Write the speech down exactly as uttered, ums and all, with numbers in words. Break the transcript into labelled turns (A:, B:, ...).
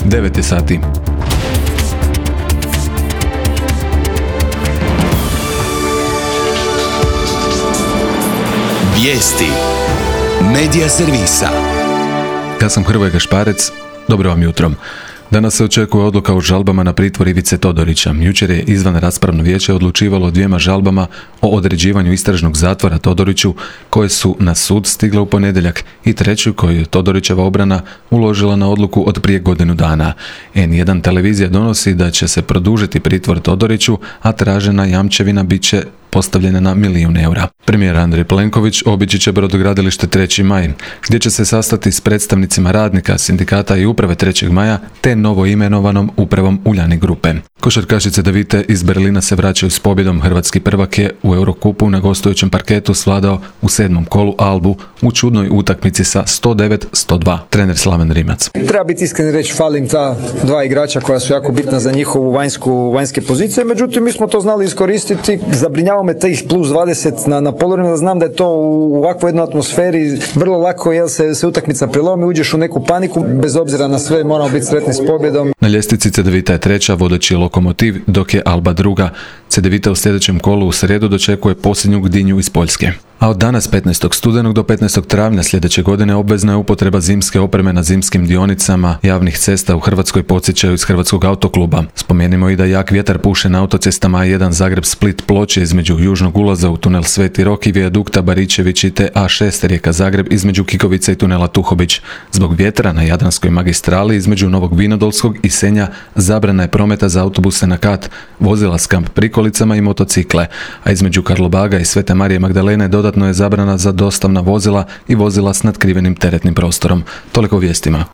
A: devet je sati.
B: Vijesti Medija servisa.
A: Ja sam Hrvoje Gašparec, dobro vam jutro. Danas se očekuje odluka o žalbama na pritvor Ivice Todorića. Jučer je izvan raspravno vijeće odlučivalo o dvijema žalbama o određivanju istražnog zatvora Todoriću, koje su na sud stigle u ponedjeljak, i treću koju je Todorićeva obrana uložila na odluku od prije godinu dana. en jedan televizija donosi da će se produžiti pritvor Todoriću, a tražena jamčevina bit će postavljena na milijun eura. Premijer Andrej Plenković obići će brodogradilište treći maj, gdje će se sastati s predstavnicima radnika, sindikata i uprave trećeg maja, te novo imenovanom upravom Uljanik grupe. Košarkašice Davite iz Berlina se vraćaju s pobjedom. Hrvatski prvak je u Eurokupu na gostujućem parketu svladao u sedmom kolu Albu u čudnoj utakmici sa sto devet sto dva. Trener Slaven Rimac.
C: Treba biti iskren reći, falim ta dva igrača koja su jako bitna za njihovu vanjsku, vanjske pozicije, međutim mi smo to znali iskoristiti. Zabrinjava me tih plus dvadeset na, na polovremenu, da znam da je to u ovakvoj jednoj atmosferi vrlo lako, jel se, se utakmica prelomi, uđeš u neku paniku, bez obzira na sve moramo biti sretni s pobjedom.
A: Na ljestvici Cedevita je treća, vodeći je Lokomotiv, dok je Alba druga. Cedevita u sljedećem kolu u srijedu dočekuje posljednju Gdinju iz Poljske. A od danas petnaestog studenog do petnaestog travnja sljedeće godine obvezna je upotreba zimske opreme na zimskim dionicama javnih cesta u Hrvatskoj, podsjećaju iz Hrvatskog autokluba. Spomenimo i da jak vjetar puše na autocestama A jedan Zagreb-Split Ploče između južnog ulaza u tunel Sveti Rok i vijadukta Baričević te A šest Rijeka-Zagreb između Kikovice i tunela Tuhobić. Zbog vjetra na Jadranskoj magistrali između Novog Vinodolskog i Senja zabrana je prometa za autobuse na kat, vozila s kamp prikolicama i motocikle, a između Karlobaga i Svete Marije Magdalene dodatno je zabrana za dostavna vozila i vozila s natkrivenim teretnim prostorom. Toliko o vijestima.